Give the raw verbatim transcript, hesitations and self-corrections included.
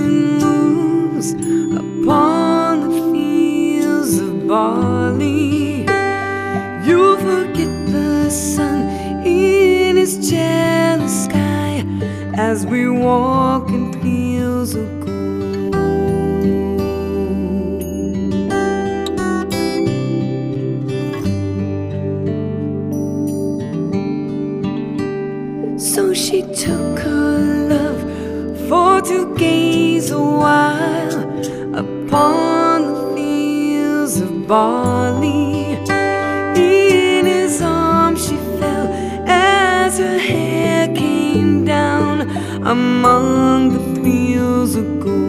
wind moves upon the fields of barley, you forget the sun in his jealous sky as we walk in fields of gold. So she took her love for to gaze a while upon the fields of barley. In his arms she fell as her hair came down among the fields of gold.